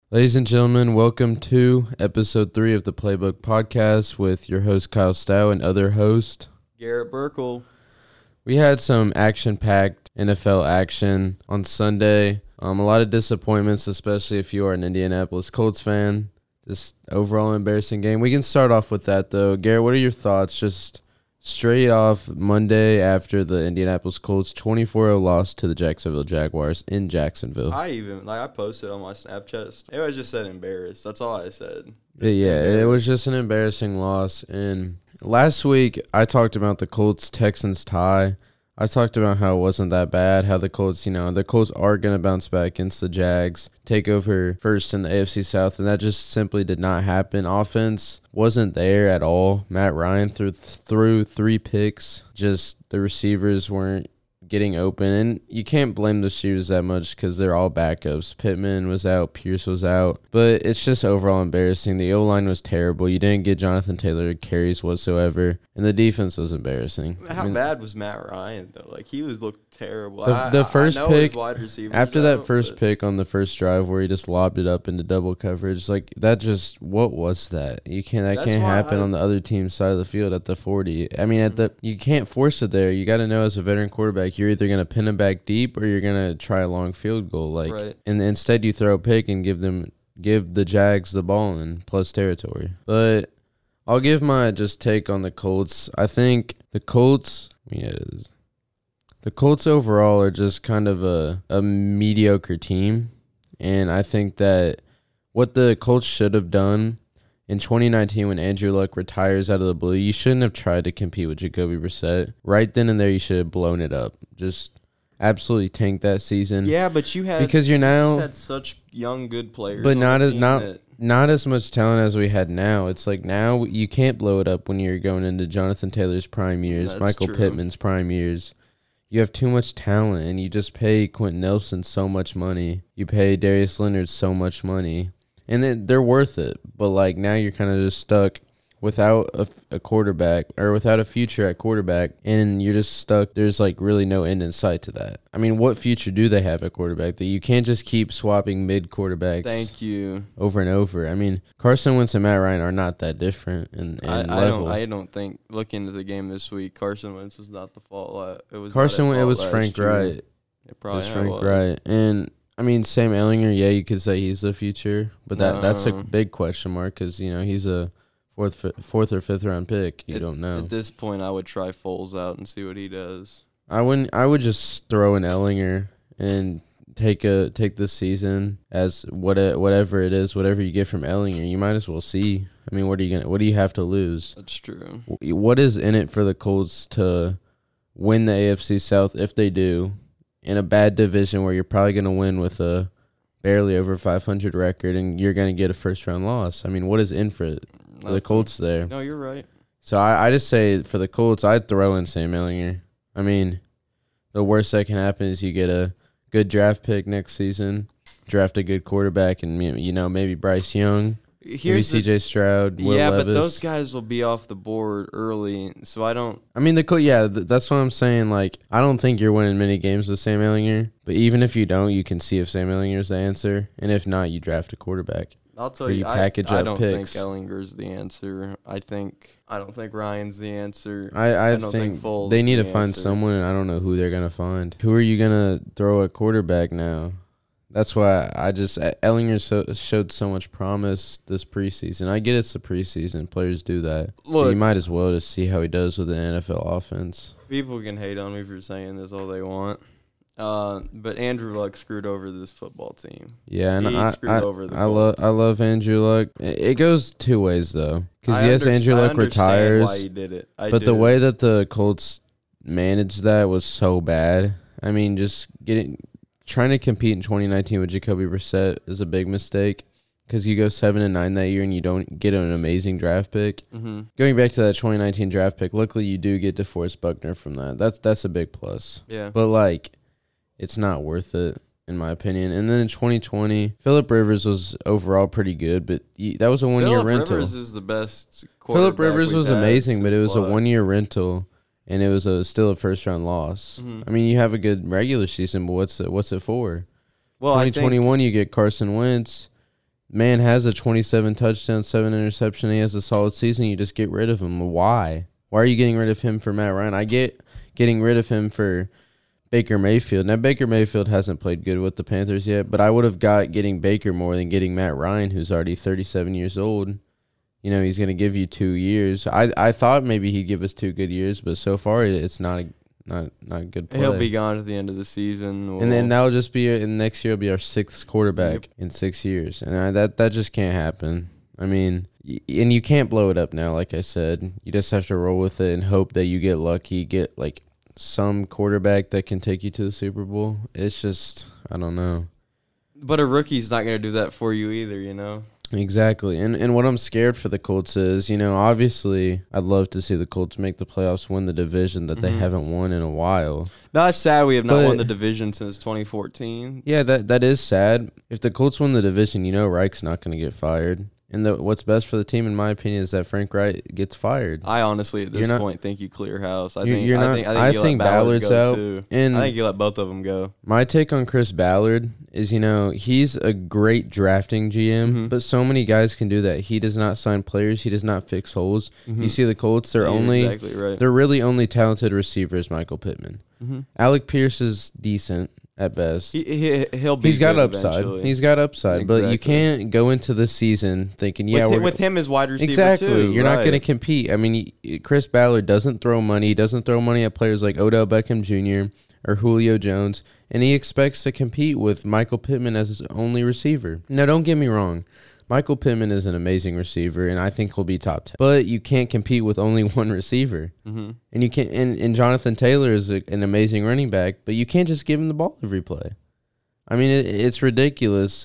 Ladies and gentlemen, welcome to episode 3 of the Playbook Podcast with your host Kyle Stow and other host Garrett Burkle. We had some action-packed NFL action on Sunday. A lot of disappointments, especially if you are an Indianapolis Colts fan. Just overall embarrassing game. We can start off with that, though. Garrett, what are your thoughts just straight off Monday after the Indianapolis Colts 24-0 loss to the Jacksonville Jaguars in Jacksonville? I posted on my Snapchat. It was just said embarrassed. That's all I said. It was just an embarrassing loss. And last week, I talked about the Colts-Texans tie. I talked about how it wasn't that bad, how the Colts are going to bounce back against the Jags, take over first in the AFC South, and that just simply did not happen. Offense wasn't there at all. Matt Ryan threw 3 picks. Just the receivers weren't getting open, and you can't blame the receivers that much because they're all backups. Pittman was out, Pierce was out, but it's just overall embarrassing. The O-line was terrible. You didn't get Jonathan Taylor carries whatsoever, and the defense was embarrassing. How bad was Matt Ryan, though? Like, he looked terrible. The first pick, after that first pick, pick on the first drive where he just lobbed it up into double coverage, like, that just, what was that? That can't happen on the other team's side of the field at the 40. I mean, you can't force it there. You got to know as a veteran quarterback, you're either going to pin him back deep or you're going to try a long field goal. Right. And instead you throw a pick and give the Jags the ball in plus territory. But I'll give my just take on the Colts. I think the Colts overall are just kind of a mediocre team. And I think that what the Colts should have done in 2019, when Andrew Luck retires out of the blue, you shouldn't have tried to compete with Jacoby Brissett. Right then and there, you should have blown it up. Just absolutely tanked that season. Yeah, but you had such young, good players. But not as much talent as we had now. It's like now you can't blow it up when you're going into Jonathan Taylor's prime years, Michael Pittman's prime years. You have too much talent, and you just pay Quentin Nelson so much money. You pay Darius Leonard so much money. And they're worth it, but like now you're kind of just stuck without a quarterback or without a future at quarterback, and you're just stuck. There's like really no end in sight to that. I mean, what future do they have at quarterback? That you can't just keep swapping mid quarterbacks. Thank you. Over and over. I mean, Carson Wentz and Matt Ryan are not that different in level. I don't think looking into the game this week, Carson Wentz was not the fault. It was Frank Wright. It probably was Frank Wright. And I mean, Sam Ehlinger, yeah, you could say he's the future, but that's a big question mark because, he's a fourth or fifth round pick. You don't know. At this point, I would try Foles out and see what he does. I would just throw in Ehlinger and take this season as whatever it is, whatever you get from Ehlinger. You might as well see. I mean, what do you have to lose? That's true. What is in it for the Colts to win the AFC South if they do? In a bad division where you're probably going to win with a barely over 500 record and you're going to get a first-round loss. I mean, what is in for it? For the Colts there. No, you're right. So I just say for the Colts, I'd throw in Sam Ehlinger. I mean, the worst that can happen is you get a good draft pick next season, draft a good quarterback, and maybe Bryce Young. Maybe C.J. Stroud, Will Levis. But those guys will be off the board early, so I don't... I mean, that's what I'm saying. Like, I don't think you're winning many games with Sam Ehlinger, but even if you don't, you can see if Sam Ehlinger's the answer, and if not, you draft a quarterback. I'll tell you, I don't think Ehlinger's the answer. I don't think Ryan's the answer. I think Foles they need to find someone, and I don't know who they're going to find. Who are you going to throw at quarterback now? That's why Ehlinger showed so much promise this preseason. I get it's the preseason. Players do that. Look, but you might as well just see how he does with an NFL offense. People can hate on me for saying this all they want. But Andrew Luck screwed over this football team. Yeah, and I love Andrew Luck. It goes two ways, though. Because, yes, Andrew Luck retires. Why he did it. But the way that the Colts managed that was so bad. I mean, trying to compete in 2019 with Jacoby Brissett is a big mistake because you go 7-9 that year and you don't get an amazing draft pick. Mm-hmm. Going back to that 2019 draft pick, luckily you do get DeForest Buckner from that. That's a big plus. Yeah. But, it's not worth it, in my opinion. And then in 2020, Phillip Rivers was overall pretty good, but that was a one-year rental. Phillip Rivers is the best quarterback. Phillip Rivers was amazing, but it was a one-year rental. And it was still a first-round loss. Mm-hmm. I mean, you have a good regular season, but what's it for? Well, 2021, you get Carson Wentz. Man has a 27 touchdown, 7 interception. He has a solid season. You just get rid of him. Why? Why are you getting rid of him for Matt Ryan? I get getting rid of him for Baker Mayfield. Now, Baker Mayfield hasn't played good with the Panthers yet, but I would have got getting Baker more than getting Matt Ryan, who's already 37 years old. You know, he's going to give you 2 years. I thought maybe he'd give us 2 good years, but so far it's not a good play. He'll be gone at the end of the season. And then that'll just be and next year will be our 6th quarterback in 6 years. And that just can't happen. I mean, and you can't blow it up now, like I said. You just have to roll with it and hope that you get lucky, get like some quarterback that can take you to the Super Bowl. It's just, I don't know. But a rookie's not going to do that for you either, you know? Exactly. And what I'm scared for the Colts is, you know, obviously I'd love to see the Colts make the playoffs, win the division that they haven't won in a while. No, it's sad we have not won the division since 2014. Yeah, that is sad. If the Colts win the division, you know Reich's not going to get fired. And what's best for the team, in my opinion, is that Frank Reich gets fired. I honestly, at this point, think you clear house. I think Ballard's out. Too. And I think you let both of them go. My take on Chris Ballard is, you know, he's a great drafting GM, but so many guys can do that. He does not sign players. He does not fix holes. You see the Colts, they're exactly right. They're really only talented receivers, Michael Pittman. Alec Pierce is decent at best. He'll be. He's got upside. Eventually. He's got upside, but you can't go into the season thinking, with him as wide receiver exactly. Too. You're not going to compete. I mean, Chris Ballard doesn't throw money. He doesn't throw money at players like Odell Beckham Jr. or Julio Jones, and he expects to compete with Michael Pittman as his only receiver. Now, don't get me wrong. Michael Pittman is an amazing receiver, and I think he'll be top 10. But you can't compete with only one receiver. And you can't. And Jonathan Taylor is an amazing running back, but you can't just give him the ball every play. I mean, it's ridiculous.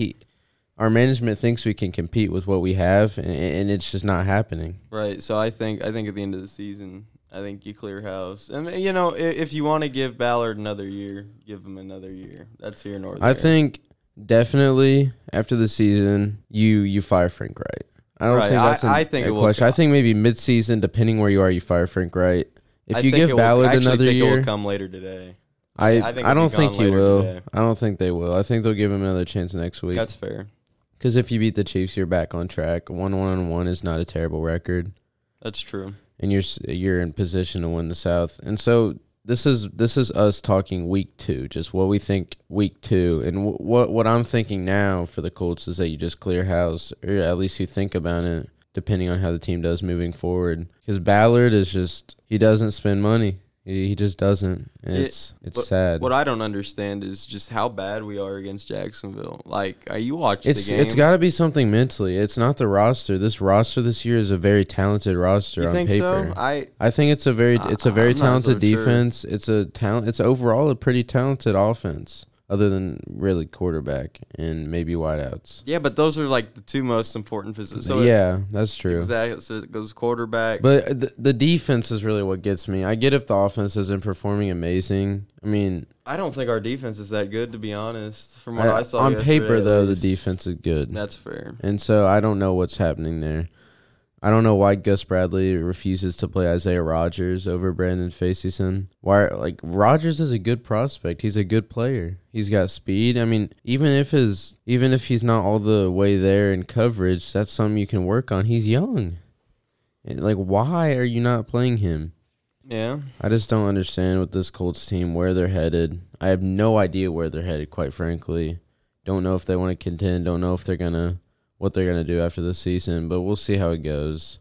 Our management thinks we can compete with what we have, and it's just not happening. Right. So I think at the end of the season, I think you clear house. And, you know, if you want to give Ballard another year, give him another year. That's here nor there. I think definitely after the season, you fire Frank Reich. I don't think that's a question. I think maybe mid-season, depending where you are, you fire Frank Reich. If you give Ballard another year, it will come later today. I don't think he will. Today. I don't think they will. I think they'll give him another chance next week. That's fair. Because if you beat the Chiefs, you're back on track. 1-1-1 is not a terrible record. That's true. And you're in position to win the South. And so this is us talking week 2, just what we think week 2. And what I'm thinking now for the Colts is that you just clear house, or at least you think about it, depending on how the team does moving forward. Because Ballard is just, he doesn't spend money. He just doesn't. It's sad. What I don't understand is just how bad we are against Jacksonville. Like, you watch the game. It's got to be something mentally. It's not the roster. This roster this year is a very talented roster on paper. So? I think it's a very talented defense. Sure. It's overall a pretty talented offense. Other than really quarterback and maybe wideouts. Yeah, but those are like the 2 most important positions. So that's true. Exactly. So it goes quarterback. But the defense is really what gets me. I get if the offense isn't performing amazing. I mean, I don't think our defense is that good, to be honest. From what I saw on paper, though, the defense is good. That's fair. And so I don't know what's happening there. I don't know why Gus Bradley refuses to play Isaiah Rodgers over Brandon Facyson. Why? Like, Rodgers is a good prospect. He's a good player. He's got speed. I mean, even if he's not all the way there in coverage, that's something you can work on. He's young. Like, why are you not playing him? Yeah. I just don't understand with this Colts team where they're headed. I have no idea where they're headed, quite frankly. Don't know if they want to contend. Don't know if what they're going to do after the season, but we'll see how it goes.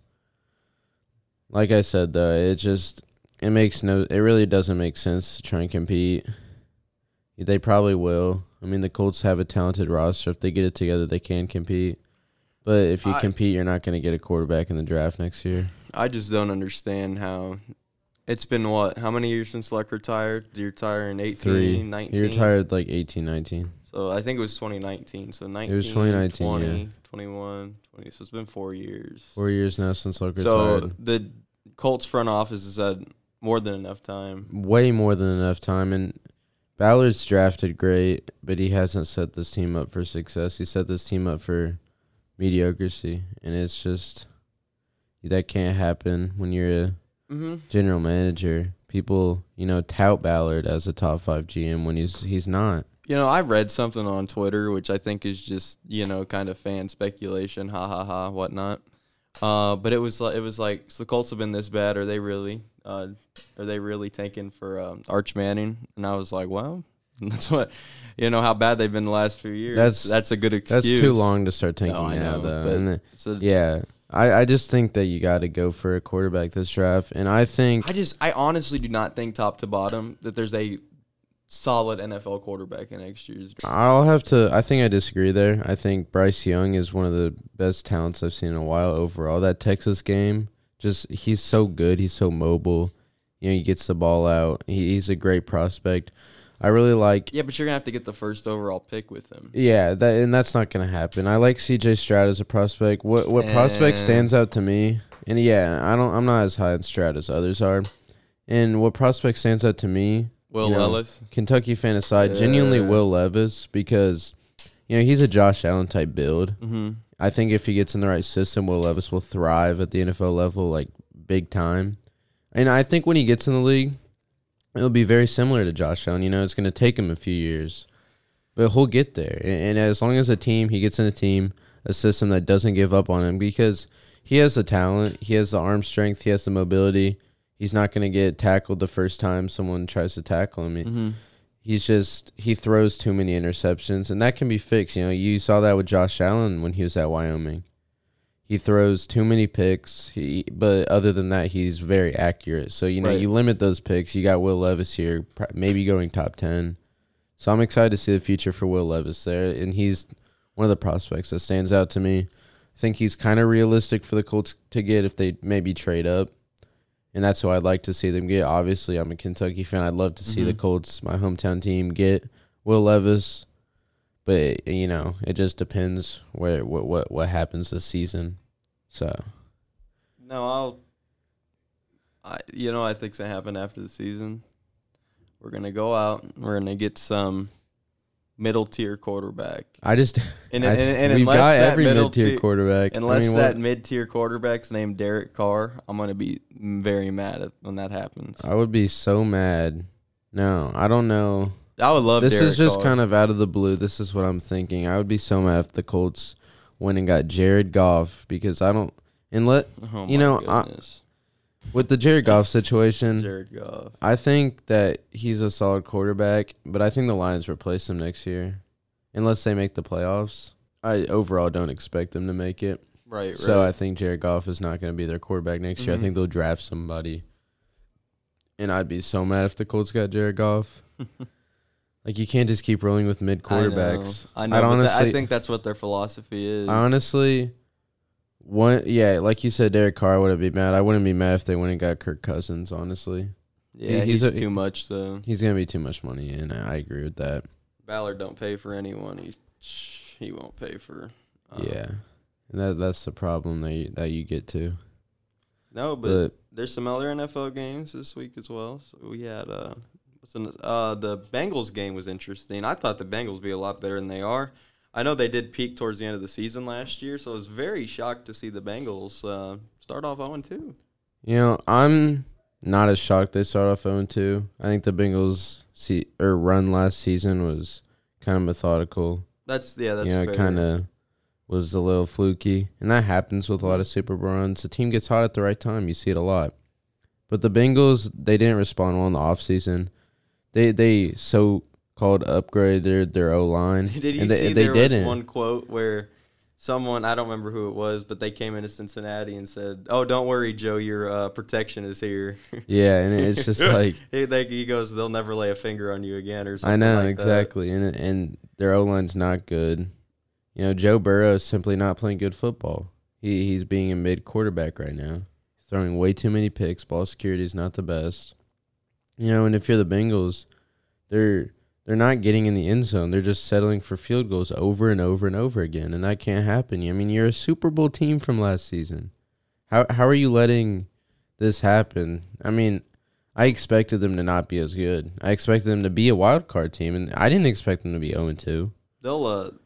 Like I said, though, it really doesn't make sense to try and compete. They probably will. I mean, the Colts have a talented roster. If they get it together, they can compete. But if you compete, you're not going to get a quarterback in the draft next year. I just don't understand how it's been, how many years since Luck retired? Did he retire in 18, 19? He retired like 18, 19. So I think it was 2019. So 19, it was 2019, 20, 21, 20. So it's been 4 years. 4 years now since Luck retired. So the Colts front office has had more than enough time. Way more than enough time. And Ballard's drafted great, but he hasn't set this team up for success. He set this team up for mediocrity. And it's just, that can't happen when you're a general manager. People, tout Ballard as a top 5 GM when he's not. I read something on Twitter, which I think is just, kind of fan speculation, ha ha ha, whatnot. But it was like, so the Colts have been this bad. Are they really tanking for Arch Manning? And I was like, well, that's what, how bad they've been the last few years. That's a good excuse. That's too long to start tanking now, though. I just think that you got to go for a quarterback this draft, and I honestly do not think top to bottom that there's a solid NFL quarterback in next year's draft. I think I disagree there. I think Bryce Young is one of the best talents I've seen in a while overall. That Texas game, he's so good. He's so mobile. He gets the ball out. He's a great prospect. I really like. Yeah, but you're gonna have to get the first overall pick with him. Yeah, that's not gonna happen. I like C.J. Stroud as a prospect. What prospect stands out to me? And I'm not as high on Stroud as others are. And what prospect stands out to me? Will Levis, Kentucky fan aside, genuinely Will Levis, because he's a Josh Allen type build. Mm-hmm. I think if he gets in the right system, Will Levis will thrive at the NFL level, like big time. And I think when he gets in the league, it'll be very similar to Josh Allen. It's going to take him a few years, but he'll get there. And as long as he gets in a system that doesn't give up on him, because he has the talent, he has the arm strength, he has the mobility. He's not going to get tackled the first time someone tries to tackle him. Mm-hmm. He throws too many interceptions, and that can be fixed. You saw that with Josh Allen when he was at Wyoming. He throws too many picks, but other than that, he's very accurate. So, right. You limit those picks. You got Will Levis here, maybe going top 10. So I'm excited to see the future for Will Levis there, and he's one of the prospects that stands out to me. I think he's kind of realistic for the Colts to get if they maybe trade up. And that's who I'd like to see them get. Obviously, I'm a Kentucky fan. I'd love to see the Colts, my hometown team, get Will Levis. But, it just depends what happens this season. So. No, I think it's going to happen after the season. We're going to go out. We're going to get some middle-tier quarterback. We've unless got every mid-tier quarterback. Unless that mid-tier quarterback's named Derek Carr, I'm going to be very mad when that happens. I would be so mad. No, I don't know. I would love this Derek is just Carr. kind of out of the blue. This is what I'm thinking. I would be so mad if the Colts went and got Jared Goff, because I don't – goodness. With the Jared Goff situation, Jared Goff. I think that he's a solid quarterback, but I think the Lions replace him next year unless they make the playoffs. I overall don't expect them to make it. Right. So I think Jared Goff is not going to be their quarterback next year. I think they'll draft somebody. And I'd be so mad if the Colts got Jared Goff. Like, you can't just keep rolling with mid quarterbacks. I know. I think that's what their philosophy is. Honestly, like you said, Derek Carr wouldn't be mad. I wouldn't be mad if they went and got Kirk Cousins, honestly. Yeah, he's too much, though. He's going to be too much money, and I agree with that. Ballard don't pay for anyone. He won't pay for. Yeah, and that's the problem that you get to. No, but there's some other NFL games this week as well. So we had the Bengals game was interesting. I thought the Bengals would be a lot better than they are. I know they did peak towards the end of the season last year, so I was very shocked to see the Bengals start off 0-2. I'm not as shocked they start off 0-2. I think the Bengals run last season was kind of methodical. That's fair. It kind of was a little fluky, and that happens with a lot of Super Bowl runs. The team gets hot at the right time. You see it a lot. But the Bengals, they didn't respond well in the offseason. They so-called upgraded their O-line. Did you see there was one quote where someone, I don't remember who it was, but they came into Cincinnati and said, "Oh, don't worry, Joe, your protection is here." Yeah, and it's just like he goes, "They'll never lay a finger on you again," or something. I know, like exactly, and their O-line's not good. Joe Burrow is simply not playing good football. He's being a mid quarterback right now, throwing way too many picks. Ball security is not the best. And if you're the Bengals, they're not getting in the end zone. They're just settling for field goals over and over and over again, and that can't happen. You're a Super Bowl team from last season. How are you letting this happen? I expected them to not be as good. I expected them to be a wild card team, and I didn't expect them to be 0-2.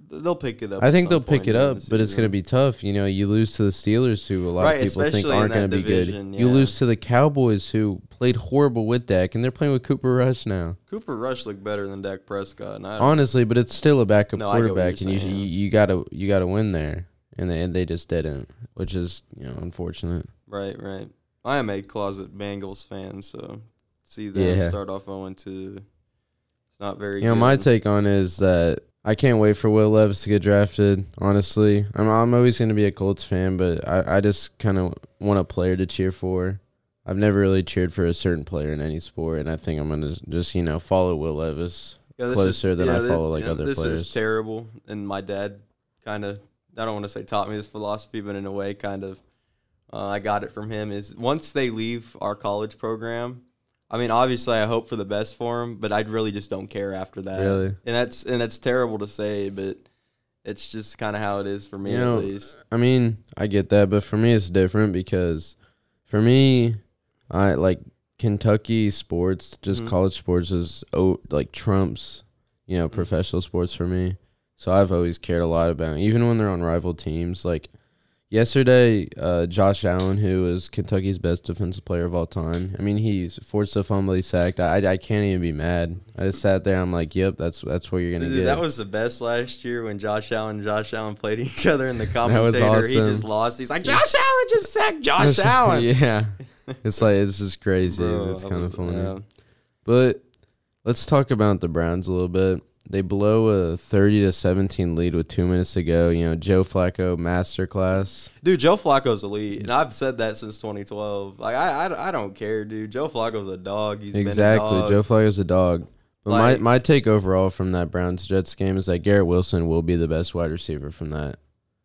they'll pick it up. I think at they'll some pick point it during up, the but it's going to season. be tough. You know, you lose to the Steelers, who a lot Right, of people think especially in aren't going that to be good. division, You yeah. lose to the Cowboys, who played horrible with Dak, and they're playing with Cooper Rush now. Cooper Rush looked better than Dak Prescott, and I Honestly, but it's still a backup No, I get what quarterback, you're and saying. you gotta win there, and they just didn't, which is unfortunate. right. I am a closet Bengals fan, so see them Yeah. start off 0-2. It's not very. You know, good. my take on it is that I can't wait for Will Levis to get drafted. Honestly, I'm always going to be a Colts fan, but I just kind of want a player to cheer for. I've never really cheered for a certain player in any sport, and I think I'm going to just follow Will Levis This closer than I follow other this players. is terrible, and my dad kind of, I don't want to say taught me this philosophy, but in a way kind of I got it from him, is once they leave our college program, I mean, obviously I hope for the best for them, but I really just don't care after that. Really? And that's terrible to say, but it's just kind of how it is for me, You know, at least. I mean, I get that, but for me it's different because for me, I like Kentucky sports, just Mhm. college sports is like trumps, professional sports for me. So I've always cared a lot about it. Even when they're on rival teams. Like yesterday, Josh Allen, who is Kentucky's best defensive player of all time. I mean, he's forced a fumble, he sacked. I can't even be mad. I just sat there. I'm like, yep, that's what you're gonna Dude, get. that was the best last year when Josh Allen and Josh Allen played each other in the was commentator. He awesome. just lost. He's like, Josh Allen just sacked Josh Allen. Yeah, it's just crazy. Bro, It's that kind was- of funny. yeah. But let's talk about the Browns a little bit. They blow a 30-17 lead with 2 minutes to go. Joe Flacco masterclass. Dude, Joe Flacco's elite, and I've said that since 2012. Like, I don't care, dude. Joe Flacco's a dog. He's Exactly. been a dog. Joe Flacco's a dog. But Like- my take overall from that Browns-Jets game is that Garrett Wilson will be the best wide receiver from that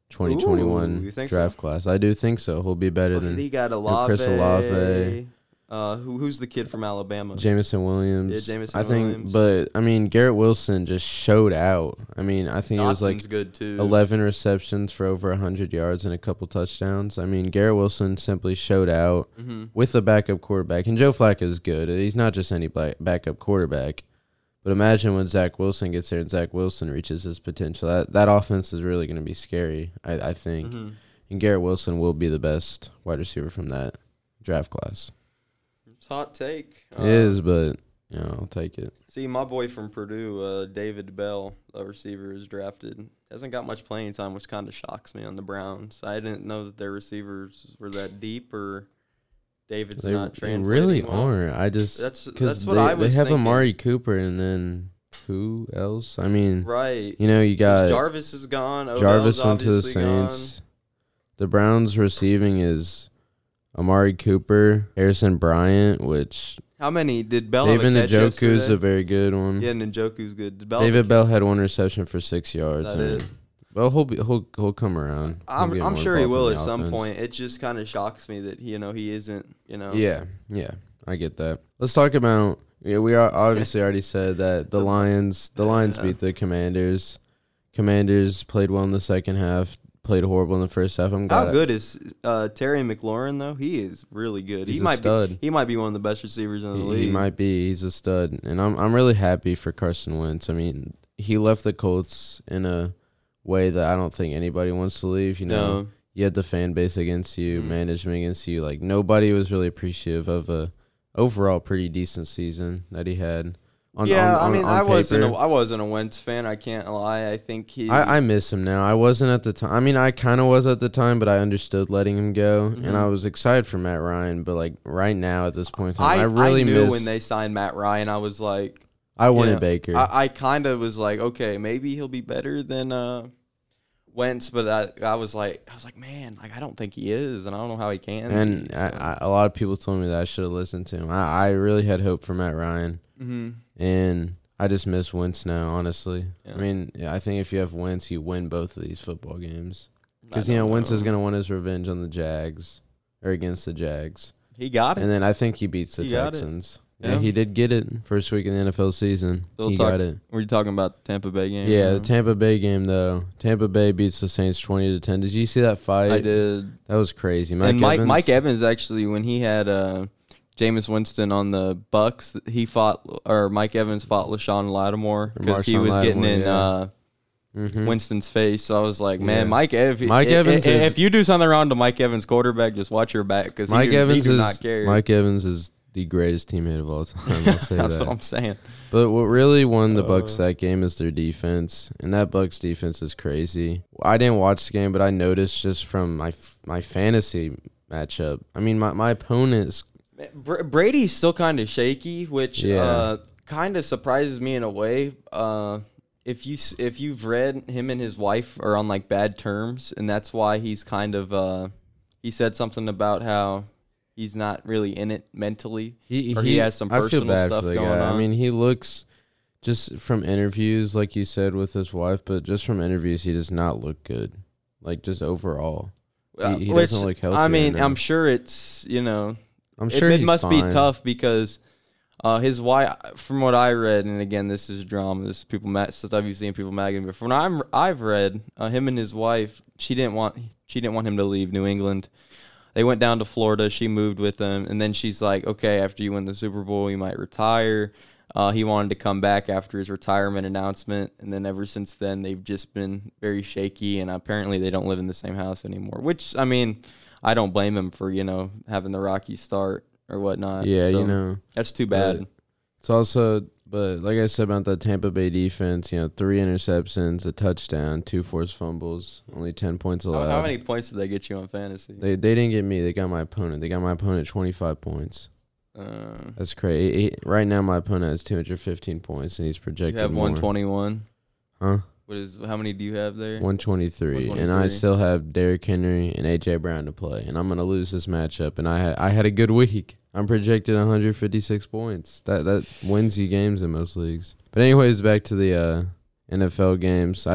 2021 Ooh, you think draft class. I do think so. He'll be better Look, than he got Olave. Chris Olave. Who's the kid from Alabama? Jameson Williams. Yeah, Jameson I think, Williams. but I mean, Garrett Wilson just showed out. I mean, I think it was like Dotson's good too. 11 receptions for over 100 yards and a couple touchdowns. I mean, Garrett Wilson simply showed out Mm-hmm. with a backup quarterback. And Joe Flacco is good. He's not just any backup quarterback. But imagine when Zach Wilson gets there and Zach Wilson reaches his potential. That offense is really going to be scary, I think. Mm-hmm. And Garrett Wilson will be the best wide receiver from that draft class. It's a hot take. It is, but I'll take it. See, my boy from Purdue, David Bell, the receiver, is drafted. Hasn't got much playing time, which kind of shocks me on the Browns. I didn't know that their receivers were that deep, or David's They not translating really well. aren't. I just That's because what I was they have thinking. Amari Cooper and then who else? I mean, Right. you got Jarvis is gone. Odell's Jarvis went to the obviously gone. Saints. The Browns receiving is Amari Cooper, Harrison Bryant, which How many did Bell David have a catch Njoku's a yesterday? very good one. Yeah, Njoku's good. Did Bell David Bell had one reception for 6 yards. That and- is. Well, he'll come around. He'll get I'm more sure he involved will in at the some offense. point. It just kind of shocks me that he isn't. Yeah, I get that. Let's talk about. Yeah, we are obviously already said that the Lions beat the Commanders. Commanders played well in the second half, played horrible in the first half. How good is Terry McLaurin though? He is really good. He's he a might stud. He might be one of the best receivers in the league. He might be. He's a stud, and I'm really happy for Carson Wentz. I mean, he left the Colts in a way that I don't think anybody wants to leave. No. You had the fan base against you, Mhm. management against you. Like nobody was really appreciative of a overall pretty decent season that he had. I wasn't paper. I wasn't a Wentz fan. I can't lie. I think he. I miss him now. I wasn't at the time. I mean, I kind of was at the time, but I understood letting him go, Mhm. and I was excited for Matt Ryan. But like right now, at this point in time, I really I knew miss. when they signed Matt Ryan. I was like, I wanted yeah, Baker. I kind of was like, okay, maybe he'll be better than Wentz, but I was like, man, like I don't think he is, and I don't know how he can. and be, so. a lot of people told me that I should have listened to him. I really had hope for Matt Ryan, Mhm. and I just miss Wentz now, honestly. Yeah. I mean, I think if you have Wentz, you win both of these football games. I Because, don't Wentz know. is going to want his revenge on the Jags, or against the Jags. He got it. And then I think he beats the He got it. Texans. Yeah. Yeah, he did get it first week in the NFL season. Still He talk- got it. Were you talking about the Tampa Bay game? Yeah, the Tampa Bay game, though. Tampa Bay beats the Saints 20-10. Did you see that fight? I did. That was crazy. Mike Evans actually, when he had Jameis Winston on the Bucks, Mike Evans fought LaShawn Lattimore because he Marshawn was getting Lattimore, in. yeah. Winston's face. So I was like, man, Yeah. Mike Evans is- if you do something wrong to Mike Evans, quarterback, just watch your back because he do not care. Mike Evans is the greatest teammate of all time. I'll say That's that. what I'm saying. But what really won the Bucks that game is their defense, and that Bucks defense is crazy. I didn't watch the game, but I noticed just from my fantasy matchup. I mean, my opponent's Brady's still kind of shaky, which Yeah. kind of surprises me in a way. If you've read, him and his wife are on like bad terms, and that's why he's kind of he said something about how he's not really in it mentally. He has some I feel personal bad stuff for the going guy. on. I mean, he looks just from interviews, like you said, with his wife, but just from interviews, he does not look good. Like just overall, he Which, doesn't look healthy. I mean, right now. I'm sure it's I'm sure it he's must fine. be tough because his wife, from what I read, and again, this is drama. This is stuff you've seen people magging. But from what I've read, him and his wife, she didn't want him to leave New England. They went down to Florida. She moved with him, and then she's like, "Okay, after you win the Super Bowl, you might retire." He wanted to come back after his retirement announcement, and then ever since then, they've just been very shaky. And apparently, they don't live in the same house anymore. Which, I mean, I don't blame him for having the rocky start or whatnot. Yeah, So, that's too bad. But it's also, but like I said about the Tampa Bay defense, 3 interceptions, a touchdown, 2 forced fumbles, only 10 points allowed. How many points did they get you on fantasy? They didn't get me. They got my opponent. They got my opponent 25 points. That's crazy. Right now, my opponent has 215 points, and he's projected You have more. 121. Huh? How many do you have there? 123. And I still have Derrick Henry and A.J. Brown to play, and I'm going to lose this matchup. And I had a good week. I'm projected 156 points. That wins you games in most leagues. But anyways, back to the NFL games.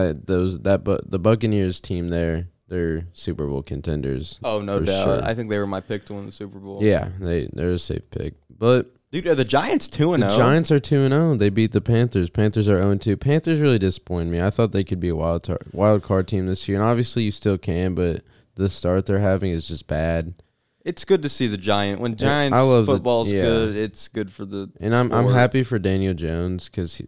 The Buccaneers team there, they're Super Bowl contenders. Oh, no for doubt. sure. I think they were my pick to win the Super Bowl. Yeah, they're a safe pick. But Dude, are the Giants 2-0? the Giants are 2-0. They beat the Panthers. Panthers are 0-2. Panthers really disappointed me. I thought they could be a wild card team this year, and obviously you still can, but the start they're having is just bad. It's good to see the Giant. When Giants I love football's good, it's good for the And I'm sport. happy for Daniel Jones because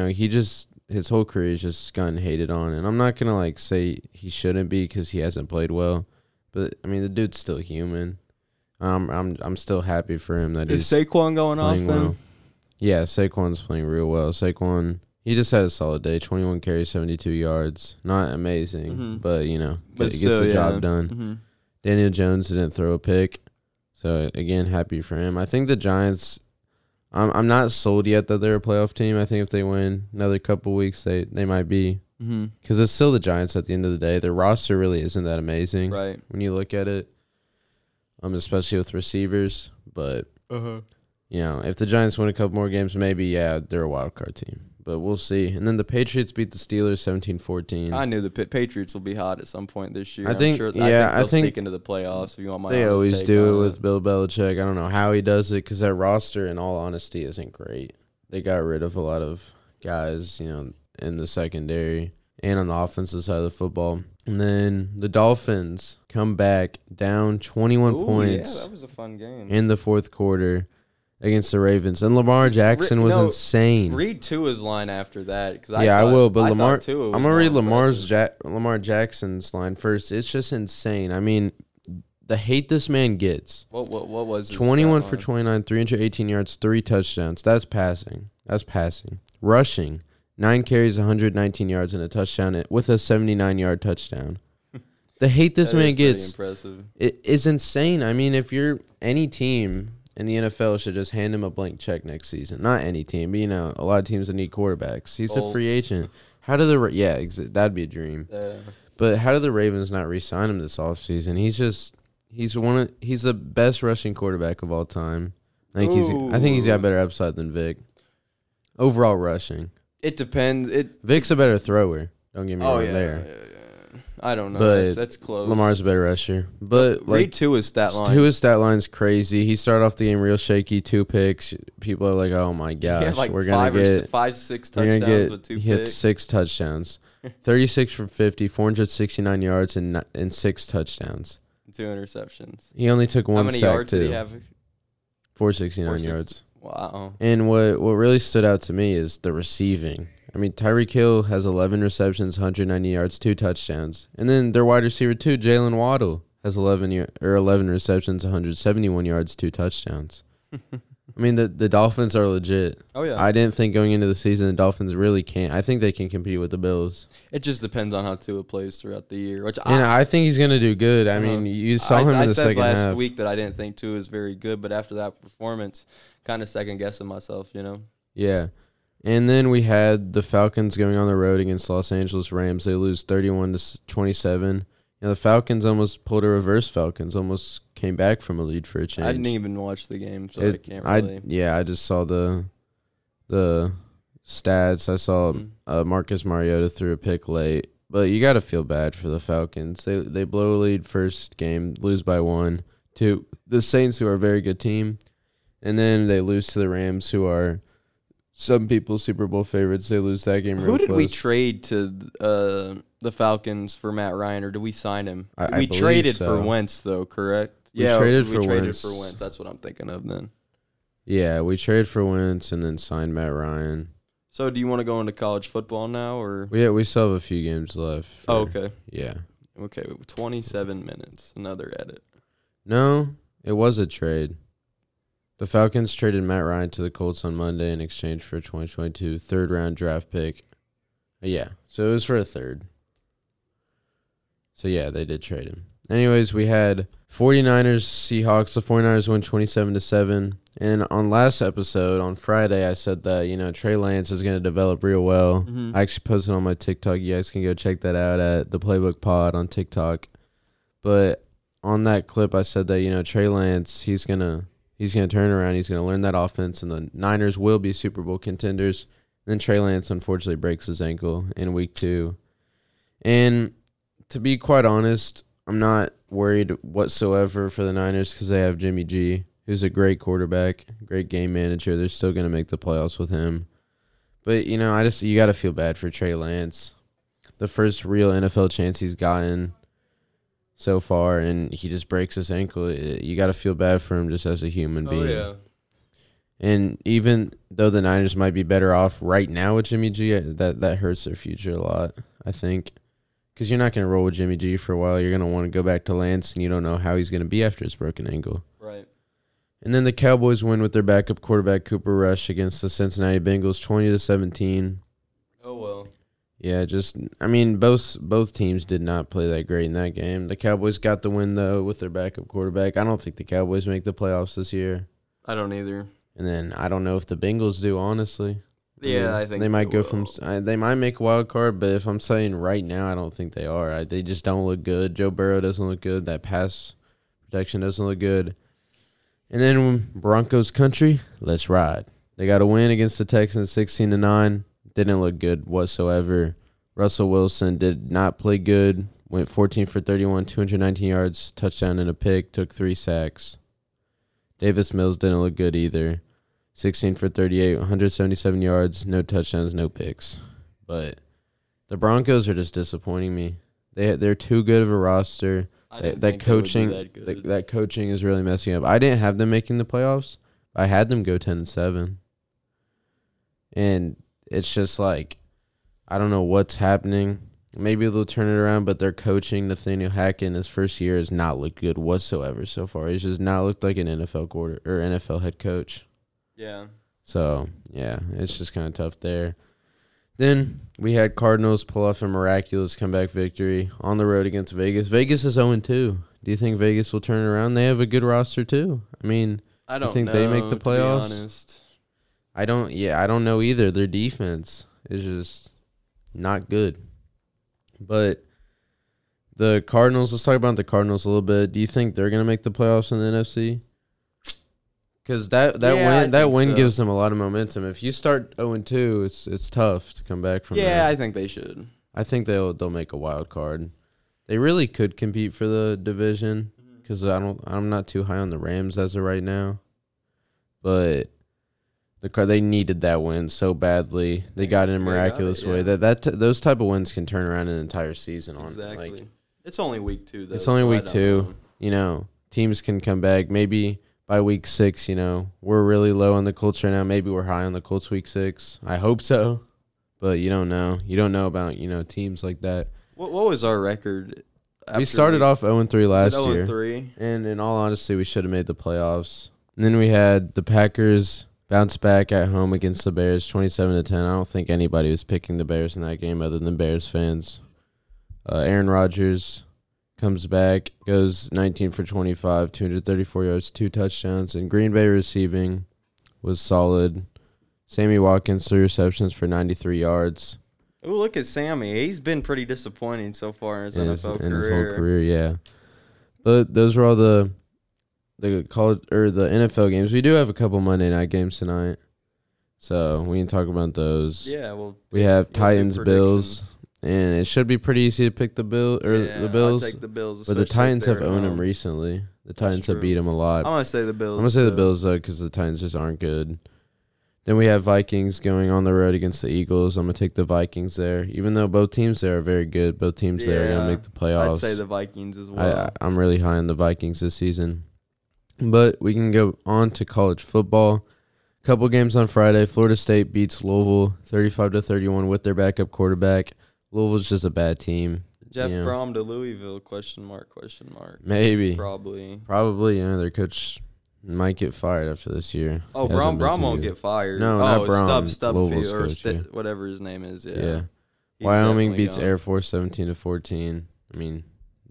his whole career is just gotten hated on, and I'm not gonna say he shouldn't be because he hasn't played well, but I mean the dude's still human. I'm still happy for him that Is he's Saquon going off playing then? well. Yeah, Saquon's playing real well. Saquon, he just had a solid day. 21 carries, 72 yards. Not amazing, but But gets still, the yeah. job done. Mhm. Daniel Jones didn't throw a pick, so again, happy for him. I think the Giants. I'm not sold yet that they're a playoff team. I think if they win another couple weeks, they might be. Because it's still the Giants at the end of the day. Their roster really isn't that amazing Right. when you look at it, especially with receivers. But if the Giants win a couple more games, maybe they're a wild card team. But we'll see. And then the Patriots beat the Steelers 17-14. I knew the Patriots will be hot at some point this year. I think they'll sneak into the playoffs. If you want my They honest always take do on it with Bill Belichick. I don't know how he does it because that roster, in all honesty, isn't great. They got rid of a lot of guys, in the secondary and on the offensive side of the football. And then the Dolphins come back down 21 points Yeah, that was a fun game. in the fourth quarter against the Ravens. And Lamar Jackson was insane. Read Tua's line after that. I will. But I'm I'm going going to read Lamar Jackson's line first. It's just insane. I mean, the hate this man gets. What was his 21 stat for line? 29, 318 yards, 3 touchdowns. That's passing. Rushing, 9 carries, 119 yards, and a touchdown with a 79-yard touchdown. The hate this That man is pretty gets impressive. it is insane. I mean, if you're any team in the NFL should just hand him a blank check next season. Not any team, but a lot of teams that need quarterbacks. He's a free Colts. agent. How do that'd be a dream. But how do the Ravens not re-sign him this offseason? He's the best rushing quarterback of all time. I think he's got better upside than Vic. Overall rushing. It depends. Vic's a better thrower. Don't get me wrong there. I don't know. But That's close. Lamar's a better rusher. But read Tua's stat line. Tua's stat line's crazy. He started off the game real shaky, 2 picks. People are like, "Oh my He gosh, had like we're gonna get 5-6 we're gonna touchdowns get." with 2 He had picks. 6 touchdowns, 36 for 50, 469 yards, and 6 touchdowns. 2 interceptions. He only took How one many sack yards did he too. have? 469 yards. Wow. And what really stood out to me is the receiving. I mean, Tyreek Hill has 11 receptions, 190 yards, 2 touchdowns. And then their wide receiver, too, Jalen Waddle, has 11 receptions, 171 yards, 2 touchdowns. I mean, the Dolphins are legit. Oh, yeah. I didn't think going into the season the Dolphins really can't. I think they can compete with the Bills. It just depends on how Tua plays throughout the year. And I think he's going to do good. I mean, you saw him in the second half. I said last week that I didn't think Tua was very good, but after that performance, kind of second-guessing myself, you know? Yeah. And then we had the Falcons going on the road against Los Angeles Rams. They lose 31-27. You know, the Falcons almost pulled a reverse Falcons, almost came back from a lead for a change. I didn't even watch the game, so I can't really. I just saw the stats. I saw Marcus Mariota threw a pick late. But you got to feel bad for the Falcons. They blow a lead first game, lose by 1 to the Saints, who are a very good team. And then they lose to the Rams, who are some people's Super Bowl favorites. They lose that game real Who did close. we trade to the Falcons for Matt Ryan, or did we sign him? I we believe traded so. for Wentz, though, correct? We traded for Wentz. That's what I'm thinking of then. Yeah, we traded for Wentz and then signed Matt Ryan. So do you want to go into college football now, or? We still have a few games left. Okay. Yeah. Okay, 27 minutes. Another edit. No, it was a trade. The Falcons traded Matt Ryan to the Colts on Monday in exchange for a 2022 third-round draft pick. Yeah, so it was for a third. So, yeah, they did trade him. Anyways, we had 49ers, Seahawks. The 49ers win 27-7. And on last episode, on Friday, I said that, you know, Trey Lance is going to develop real well. Mm-hmm. I actually posted on my TikTok. You guys can go check that out at the Playbook Pod on TikTok. But on that clip, I said that, you know, Trey Lance, he's going to turn around. He's going to learn that offense, and the Niners will be Super Bowl contenders. And then Trey Lance, unfortunately, breaks his ankle in week 2. And to be quite honest, I'm not worried whatsoever for the Niners because they have Jimmy G, who's a great quarterback, great game manager. They're still going to make the playoffs with him. But, you know, you got to feel bad for Trey Lance. The first real NFL chance he's gotten so far, and he just breaks his ankle. You got to feel bad for him just as a human being. Oh, yeah. And even though the Niners might be better off right now with Jimmy G, that hurts their future a lot, I think. Because you're not going to roll with Jimmy G for a while. You're going to want to go back to Lance, and you don't know how he's going to be after his broken ankle. Right. And then the Cowboys win with their backup quarterback, Cooper Rush, against the Cincinnati Bengals, 20-17. Oh, well. Yeah, both teams did not play that great in that game. The Cowboys got the win, though, with their backup quarterback. I don't think the Cowboys make the playoffs this year. I don't either. And then I don't know if the Bengals do, honestly. Yeah, I think they might go will. They might make a wild card, but if I'm saying right now, I don't think they are. They just don't look good. Joe Burrow doesn't look good. That pass protection doesn't look good. And then Broncos country, let's ride. They got a win against the Texans, 16-9. Didn't look good whatsoever. Russell Wilson did not play good. Went 14 for 31, 219 yards, touchdown and a pick. Took 3 sacks. Davis Mills didn't look good either. 16 for 38, 177 yards, no touchdowns, no picks. But the Broncos are just disappointing me. They're too good of a roster. That coaching is really messing up. I didn't have them making the playoffs. I had them go 10-7. And it's just like, I don't know what's happening. Maybe they'll turn it around, but their coaching, Nathaniel Hackett, in his first year has not looked good whatsoever so far. He's just not looked like an NFL head coach. Yeah. So, yeah, it's just kind of tough there. Then we had Cardinals pull off a miraculous comeback victory on the road against Vegas. Vegas is 0-2. Do you think Vegas will turn it around? They have a good roster, too. I mean, I don't think know, they make the playoffs? To be honest. I don't know either. Their defense is just not good. But the Cardinals, let's talk about the Cardinals a little bit. Do you think they're going to make the playoffs in the NFC? Because that win gives them a lot of momentum. If you start 0-2, it's tough to come back from that. Yeah, I think they should. I think they'll make a wild card. They really could compete for the division because I'm not too high on the Rams as of right now. But they needed that win so badly. They got it in a miraculous way. Those type of wins can turn around an entire season. Exactly. It's only week 2, though. It's only week 2. You know, teams can come back. Maybe by week 6, you know, we're really low on the Colts right now. Maybe we're high on the Colts week 6. I hope so. but you don't know. You don't know about teams like that. What was our record? We started off 0-3 last year, 0-3? and in all honesty, we should have made the playoffs. And then we had the Packers bounce back at home against the Bears, 27-10. I don't think anybody was picking the Bears in that game other than Bears fans. Aaron Rodgers comes back, goes 19 for 25, 234 yards, 2 touchdowns, and Green Bay receiving was solid. Sammy Watkins, 3 receptions for 93 yards. Oh, look at Sammy. He's been pretty disappointing so far in his NFL career. His whole career, yeah. But those were all the college or the NFL games. We do have a couple Monday night games tonight, so we can talk about those. Yeah, well, we have Titans Bills, and it should be pretty easy to pick the Bills. I'll take the Bills. But the Titans have owned them recently. The Titans have beat them a lot. I'm gonna say the Bills. I'm gonna say the Bills though, because the Titans just aren't good. Then we have Vikings going on the road against the Eagles. I'm going to take the Vikings there. Even though both teams there are very good, both teams there are going to make the playoffs. I'd say the Vikings as well. I'm really high on the Vikings this season. But we can go on to college football. Couple games on Friday. Florida State beats Louisville 35-31 with their backup quarterback. Louisville's just a bad team. Jeff Brom to Louisville, question mark. Maybe. Probably, yeah. Their coach might get fired after this year. Oh, Brom won't get fired. No, not Brom. Stubfield or whatever his name is. Yeah. Wyoming beats Air Force 17-14. I mean,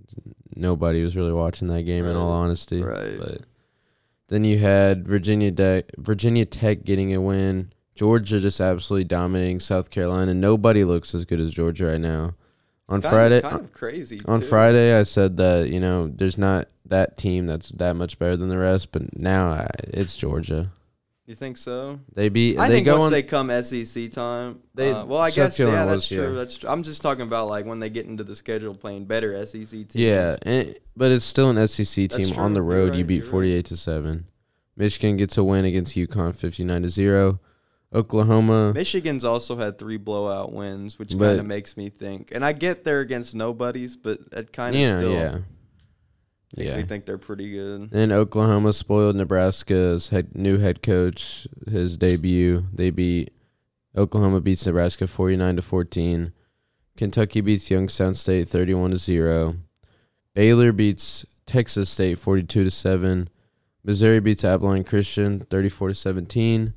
nobody was really watching that game in all honesty. Right. But then you had Virginia Tech getting a win. Georgia just absolutely dominating South Carolina. Nobody looks as good as Georgia right now. Friday, kind of crazy. On Friday, I said that there's not that team that's that much better than the rest, but now it's Georgia. You think so? They think once they come SEC time, I guess that's true. That's true. I'm just talking about like when they get into the schedule playing better SEC teams. Yeah, but it's still an SEC team on the road. You beat 48-7. Michigan gets a win against UConn 59-0. Michigan's also had 3 blowout wins, which kind of makes me think. And I get they're against nobodies, but it kind of still makes me think they're pretty good. And Oklahoma spoiled Nebraska's new head coach, his debut. Oklahoma beats Nebraska 49-14. Kentucky beats Youngstown State 31-0. Baylor beats Texas State 42-7. Missouri beats Abilene Christian 34-17.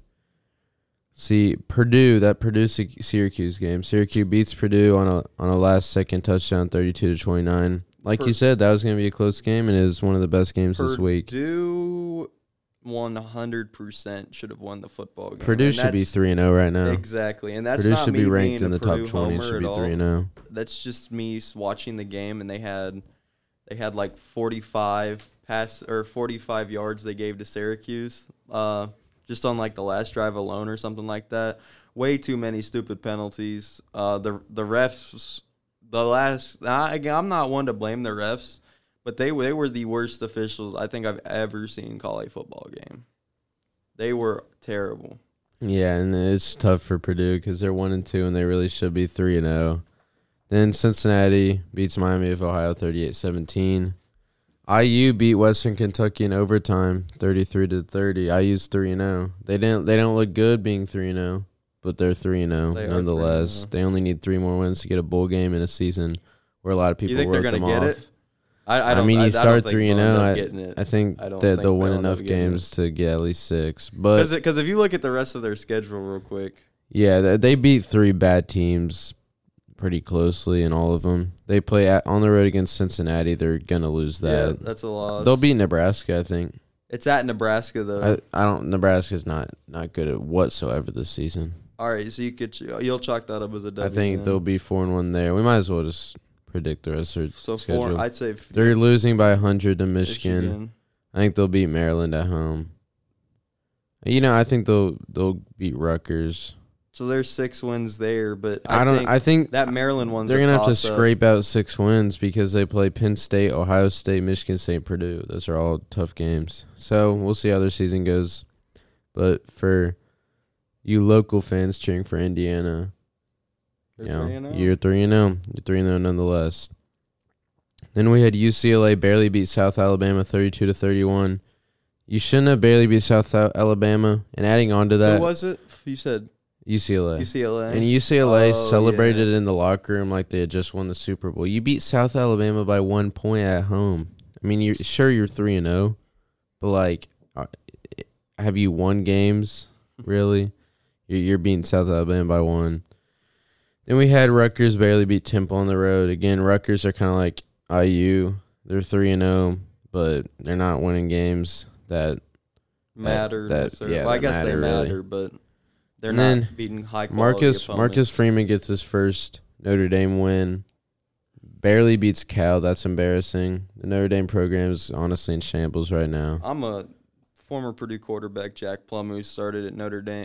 See, Purdue-Syracuse game. Syracuse beats Purdue on a last-second touchdown, 32-29. Like you said, that was going to be a close game, and it was one of the best games this week. Purdue 100% should have won the football game. Purdue should be 3-0 right now. Exactly, and that's Purdue not should me be ranked being in the top 20. Should be 3-0. That's just me watching the game, and they had like 45 yards they gave to Syracuse. Just on like the last drive alone or something like that. Way too many stupid penalties. The refs, I'm not one to blame the refs, but they were the worst officials I think I've ever seen call a football game. They were terrible. Yeah, and it's tough for Purdue because they're 1-2 and they really should be 3-0. Then Cincinnati beats Miami of Ohio 38-17. IU beat Western Kentucky in overtime, 33-30. IU's 3-0. They don't look good being 3-0, but they're 3-0 nonetheless. 3-0. They only need 3 more wins to get a bowl game in a season where a lot of people wrote them off. You think they're going to get it? I mean, you start 3-0. I think that they'll win enough games to get at least 6. But because if you look at the rest of their schedule real quick, yeah, they beat 3 bad teams pretty closely in all of them. They play on the road against Cincinnati. They're gonna lose that. Yeah, that's a loss. They'll beat Nebraska, I think. It's at Nebraska though. Nebraska's not good at whatsoever this season. All right, so you'll chalk that up as a W. I think they'll be 4-1 there. We might as well just predict the rest of their schedule. I'd say they're losing by 100 to Michigan. I think they'll beat Maryland at home. I think they'll beat Rutgers. So there's 6 wins there, but I think that Maryland one's they're gonna have to scrape out 6 wins because they play Penn State, Ohio State, Michigan State, Purdue. Those are all tough games. So we'll see how their season goes. But for you local fans cheering for Indiana, you're 3-0. You're 3-0 nonetheless. Then we had UCLA barely beat South Alabama 32-31. You shouldn't have barely beat South Alabama. And adding on to that, who was it? You said UCLA. UCLA. And UCLA Oh, celebrated yeah. in the locker room like they had just won the Super Bowl. You beat South Alabama by 1 point at home. I mean, you're 3-0, but like, have you won games really? You're beating South Alabama by 1. Then we had Rutgers barely beat Temple on the road. Again, Rutgers are kind of like IU. They're 3-0, but they're not winning games that Matter. yeah, I that guess they matter, really. matter, but they're And not then beating high quality Marcus opponents. Freeman gets his first Notre Dame win. Barely beats Cal. That's embarrassing. The Notre Dame program is honestly in shambles right now. I'm a former Purdue quarterback, Jack Plum, who started at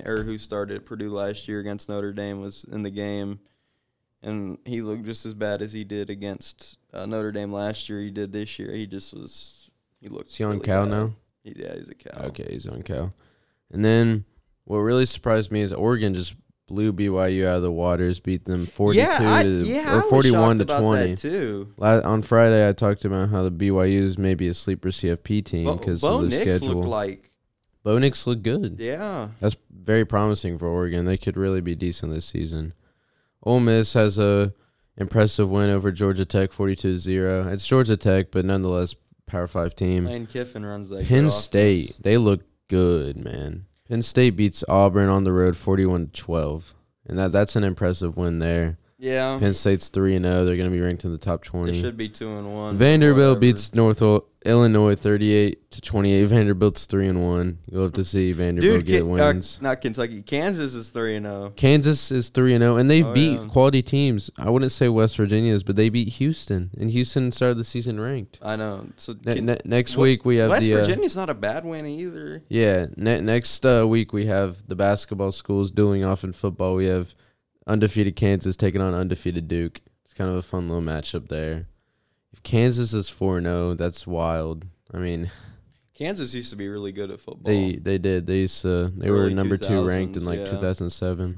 Purdue last year against Notre Dame, was in the game, and he looked just as bad as he did against Notre Dame last year. He did this year. He looked. Is he on really Cal bad. now? Yeah, he's a Cal. Okay, he's on Cal. And then what really surprised me is Oregon just blew BYU out of the waters, beat them 42 or 41 to 20. That too. On Friday, I talked about how the BYU is maybe a sleeper CFP team because Bo of the Nix schedule. looked like, Bo Nix looked good. yeah. That's very promising for Oregon. They could really be decent this season. Ole Miss has a impressive win over Georgia Tech, 42-0. It's Georgia Tech, but nonetheless, Power 5 team. Lane Kiffin runs that. Penn good State, offense. they look good, man. Penn State beats Auburn on the road 41-12. And that's an impressive win there. Yeah. Penn State's 3-0. They're going to be ranked in the top They 20. should be 2-1. Vanderbilt whatever. beats Illinois 38-28. Vanderbilt's 3-1. You'll have to see Vanderbilt get wins. Not Kentucky. Kansas is 3-0. Kansas is 3-0, and they've Oh, beat yeah. quality teams. I wouldn't say West Virginia's, but they beat Houston, and Houston started the season ranked. I know. So Next week we have West the Virginia's not a bad win either. next week we have the basketball schools dueling off in football. We have undefeated Kansas taking on undefeated Duke. It's kind of a fun little matchup there. If Kansas is 4-0, that's wild. I mean, Kansas used to be really good at football. they did. They were Early number 2 ranked in 2000s, like yeah. 2007.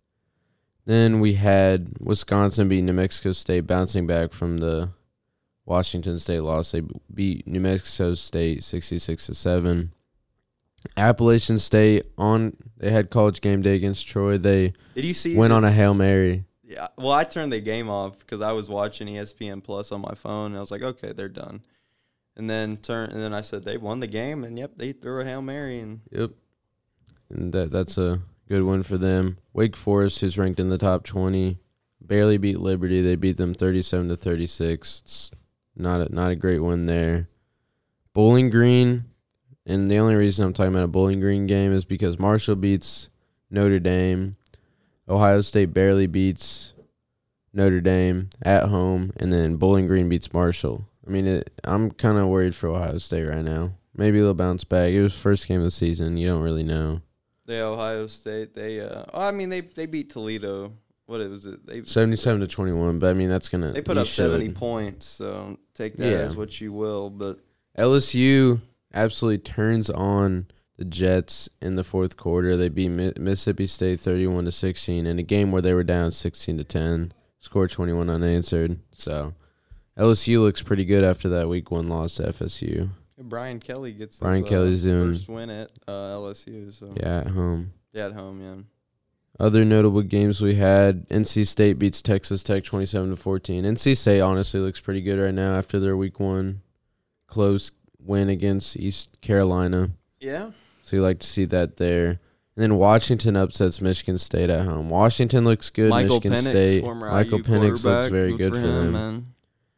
Then we had Wisconsin beat New Mexico State, bouncing back from the Washington State loss. They beat New Mexico State 66-7. Appalachian State they had college game day against Troy. They Did you see? went on a Hail Mary. Yeah. Well, I turned the game off because I was watching ESPN Plus on my phone, and I was like, okay, they're done. And then I said they won the game, and yep, they threw a Hail Mary, and Yep. And that's a good win for them. Wake Forest, who's ranked in the top 20, barely beat Liberty. They beat them 37-36. It's not a great win there. Bowling Green, and the only reason I'm talking about a Bowling Green game is because Marshall beats Notre Dame. Ohio State barely beats Notre Dame at home, and then Bowling Green beats Marshall. I mean, I'm kind of worried for Ohio State right now. Maybe they'll bounce back. It was first game of the season. You don't really know. Ohio State, they beat Toledo. What was it? 77-21, but I mean that's gonna. They put you up 70 should. points, so take that Yeah. as what you will. But LSU absolutely turns on the Jets in the fourth quarter. They beat Mississippi State 31-16 in a game where they were down 16-10. Scored 21 unanswered. So LSU looks pretty good after that week 1 loss to FSU. Brian Kelly gets Kelly's doing first win at LSU. So yeah at home. yeah, at home, yeah. Other notable games we had: NC State beats Texas Tech 27-14. NC State honestly looks pretty good right now after their week 1 close win against East Carolina. Yeah. So you like to see that there. And then Washington upsets Michigan State at home. Washington looks good. Michael Michigan Penix, State. former Michael IU Penix looks quarterback. very good for them. Man.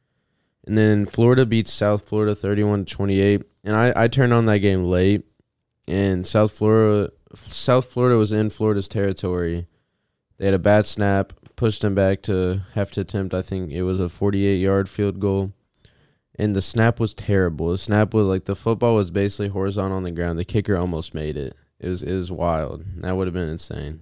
And then Florida beats South Florida 31-28. And I turned on that game late. And South Florida was in Florida's territory. They had a bad snap, pushed them back to have to attempt, I think it was a 48-yard field goal. And the snap was terrible. The snap was like the football was basically horizontal on the ground. The kicker almost made it. It was wild. That would have been insane.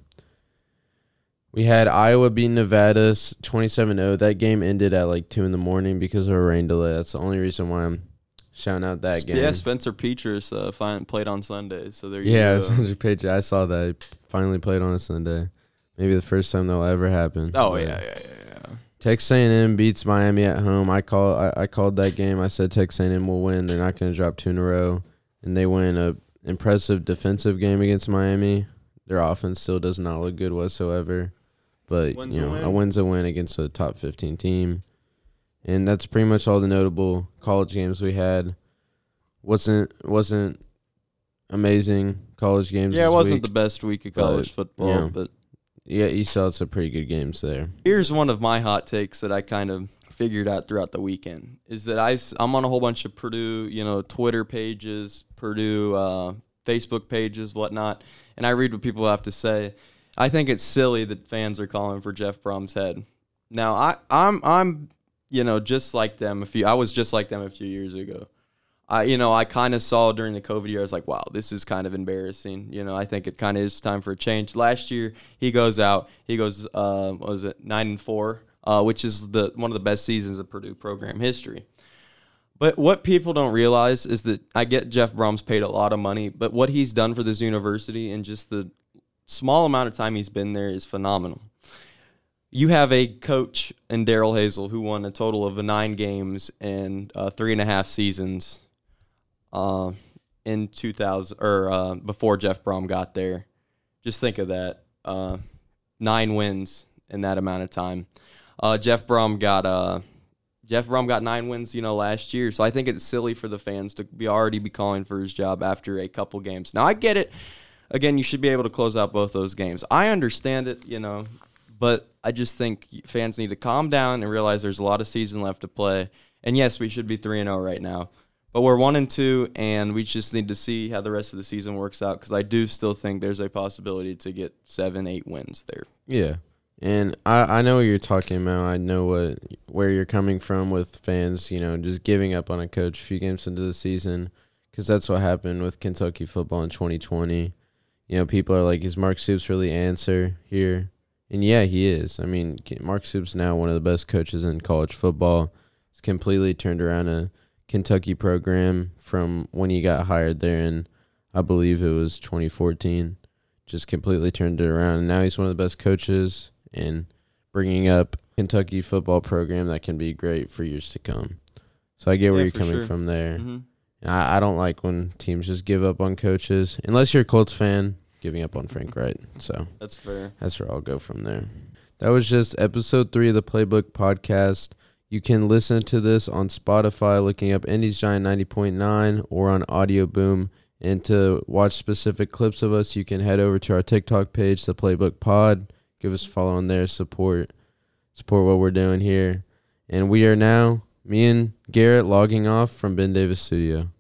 We had Iowa beat Nevada 27-0. That game ended at like 2 a.m. because of a rain delay. That's the only reason why I'm shouting out that game. Yeah, Spencer Petras played on Sunday, so there you Yeah, go. Spencer Page. I saw that. He finally played on a Sunday. Maybe the first time that'll ever happen. Oh, But yeah. Texas A&M beats Miami at home. I called that game. I said Texas A&M will win. They're not going to drop 2 in a row. And they win a impressive defensive game against Miami. Their offense still does not look good whatsoever. But, Win's you a know, win. a win's a win against a top 15 team. And that's pretty much all the notable college games we had. Wasn't amazing college games Yeah, this it wasn't week. the best week of college football, yeah. but Yeah, you saw some pretty good games there. here's one of my hot takes that I kind of figured out throughout the weekend is that I'm on a whole bunch of Purdue, Twitter pages, Purdue Facebook pages, whatnot, and I read what people have to say. I think it's silly that fans are calling for Jeff Brom's head. Now, I'm just like them. I was just like them a few years ago. I kind of saw during the COVID year, I was like, wow, this is kind of embarrassing. I think it kind of is time for a change. Last year, he goes out. He goes, 9-4, which is one of the best seasons of Purdue program history. But what people don't realize is that I get Jeff Brom's paid a lot of money, but what he's done for this university and just the small amount of time he's been there is phenomenal. You have a coach in Daryl Hazel who won a total of 9 games and 3.5 seasons in 2000 or before Jeff Brom got there. Just think of that. 9 wins in that amount of time. Jeff Brom got 9 wins, last year. So I think it's silly for the fans to already be calling for his job after a couple games. Now I get it. Again, you should be able to close out both those games. I understand it, but I just think fans need to calm down and realize there's a lot of season left to play. And yes, we should be 3-0 right now. But we're 1-2, and we just need to see how the rest of the season works out because I do still think there's a possibility to get 7-8 wins there. Yeah, and I know what you're talking about. I know where you're coming from with fans, just giving up on a coach a few games into the season because that's what happened with Kentucky football in 2020. People are like, is Mark Stoops really answer here? And yeah, he is. I mean, Mark Stoops now one of the best coaches in college football. He's completely turned around a Kentucky program from when he got hired there in, I believe it was 2014. Just completely turned it around. And now he's one of the best coaches and bringing up Kentucky football program that can be great for years to come. So I get where you're coming from there. Mm-hmm. I don't like when teams just give up on coaches, unless you're a Colts fan, giving up on Frank Wright. So that's fair. That's where I'll go from there. That was just episode 3 of the Playbook Podcast. You can listen to this on Spotify, looking up Indy's Giant 90.9, or on Audio Boom. And to watch specific clips of us, you can head over to our TikTok page, the Playbook Pod. Give us a follow on there. Support what we're doing here. And we are now, me and Garrett, logging off from Ben Davis Studio.